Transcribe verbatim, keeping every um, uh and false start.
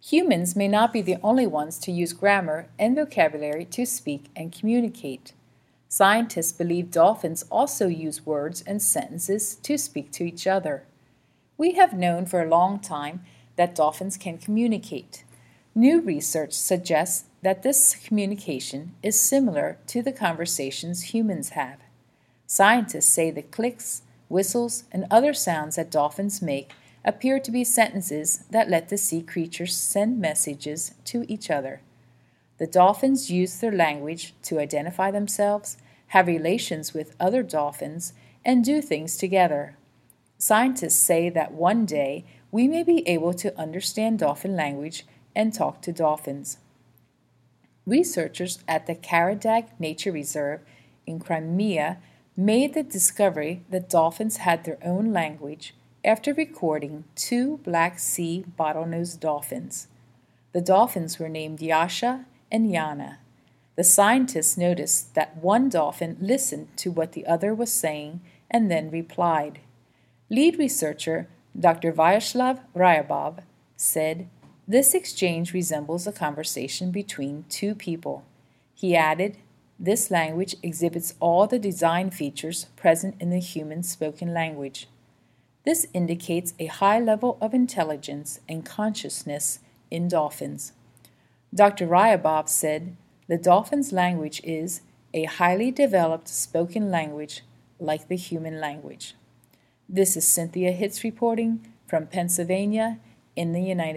Humans may not be the only ones to use grammar and vocabulary to speak and communicate. Scientists believe dolphins also use words and sentences to speak to each other. We have known for a long time that dolphins can communicate. New research suggests that this communication is similar to the conversations humans have. Scientists say the clicks, whistles, and other sounds that dolphins make appear to be sentences that let the sea creatures send messages to each other. The dolphins use their language to identify themselves, have relations with other dolphins, and do things together. Scientists say that one day we may be able to understand dolphin language and talk to dolphins. Researchers at the Karadag Nature Reserve in Crimea made the discovery that dolphins had their own language after recording two Black Sea bottlenose dolphins. The dolphins were named Yasha and Yana. The scientists noticed that one dolphin listened to what the other was saying and then replied. Lead researcher Doctor Vyacheslav Ryabov said, "This exchange resembles a conversation between two people." He added, "This language exhibits all the design features present in the human spoken language." This indicates a high level of intelligence and consciousness in dolphins. Doctor Ryabov said, "The dolphin's language is a highly developed spoken language like the human language." This is Cynthia Hitz reporting from Pennsylvania in the United States.